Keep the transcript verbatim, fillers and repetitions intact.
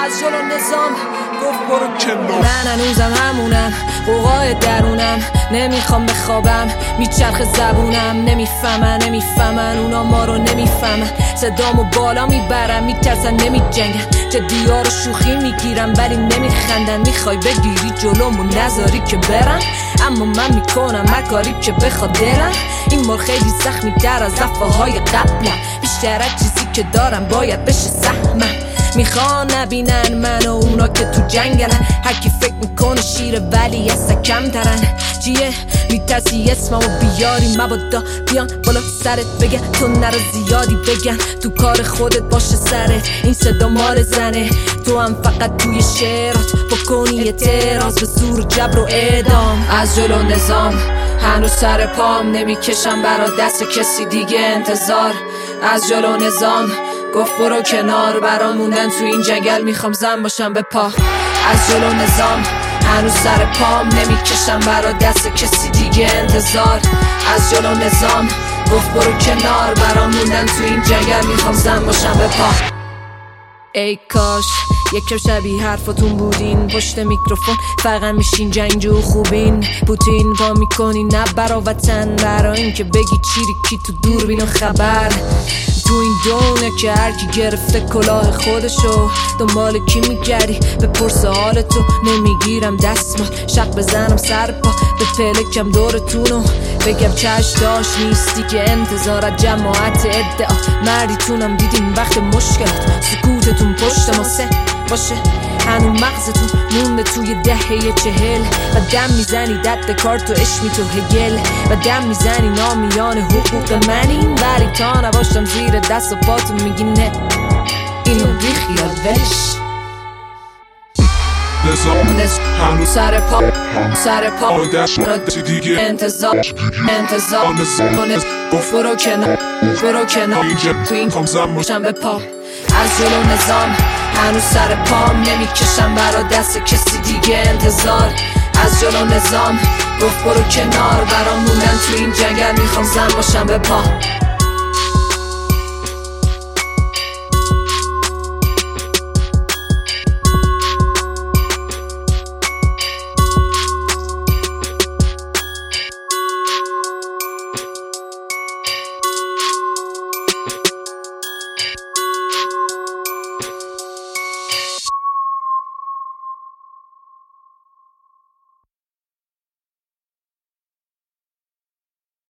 از جلو نظام گفت برو کنار. من هنوزم همونم، قوقای درونم، نمیخوام بخوابم، میچرخ زبونم. نمیفهمن نمیفهمن اونا ما رو نمیفهمن. صدامو بالا میبرم، میترسن نمیجنگن. جدی ها رو شوخی میگیرم ولی نمیخندن. میخوای بگیری جلومو نذاری که برم، اما من میکنم هر کاری که بخواد دلم. این بار خیلی زخمی در از دفعه های قبلم، بیشتر از چیزی که دارم باید بشه سهمم. میخوان نبینن من و اونا که تو جنگن. هر کی فکر میکنه شیره ولی اصلا کم ترن. چیه میترسی اسممو بیاری، مبادا بیان بالا سرت بگن تو نرو زیادی بگن. تو کار خودت باشه سرت، این صدا مال زنه. تو هم فقط توی شعرات بکنی اعتراض به زور جبر و اعدام. از جلو نظام هنوز سر پام، نمیکشم برا دست کسی دیگه انتظار. از جلو نظام گفت برو کنار، برا موندن تو این جنگل میخوام زن باشم به پا. از جلو نظام هنوز سر پام، نمیکشم برا دست کسی دیگه انتظار. از جلو نظام گفت برو کنار، برا موندن تو این جنگل میخوام زن باشم به پا. ای کاش یکم شبیه حرفاتون بودین، پشت میکروفون فقط میشین جنگجو خوبین. پوتین وا میکنین نه برا وطن، برا این که بگی چیری کی تو دوربین و خبر. تو این دونه که هرکی گرفته کلاه خودشو، دنبال کی میگردی بپرس حال تو. نمیگیرم دستمال شق بزنم سر پا، به پلکم دورتونو بگم چشم داشت نیستی که انتظار از جماعت ادعا. مردیتونم دیدین وقت مشکلات، سکوتتون پشت ماسه باشه. هنو مغزتون مونده توی دهه چهل و دم میزنی دد کارت و اشمی تو هگل و دم میزنی نامیان حقوق منین، ولی تا نباشم زیر دست و پاتون میگی نه اینو بی خیال ولش. هنو سر پا سر پا دیگه انتظار انتظار گفت برو کنار برو کنار تو این کامزم باشم به پا. از جلو نظام هنوز سر پام، نمیکشم برا دست کسی دیگه انتظار. از جلو نظام گفت برو کنار، برام موندن تو این جنگل میخوام زن باشم به پا.